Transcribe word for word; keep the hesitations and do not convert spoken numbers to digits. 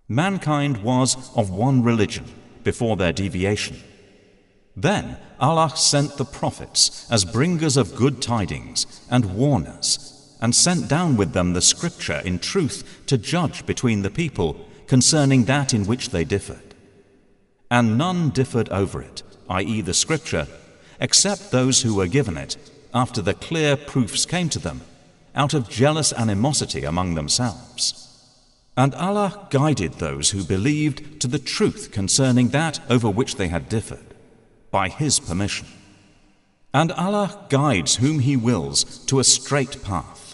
Mankind was of one religion before their deviation. Then Allah sent the prophets as bringers of good tidings and warners, and sent down with them the scripture in truth to judge between the people concerning that in which they differed. And none differed over it, that is the scripture, except those who were given it after the clear proofs came to them, out of jealous animosity among themselves. And Allah guided those who believed to the truth concerning that over which they had differed, by His permission. And Allah guides whom He wills to a straight path.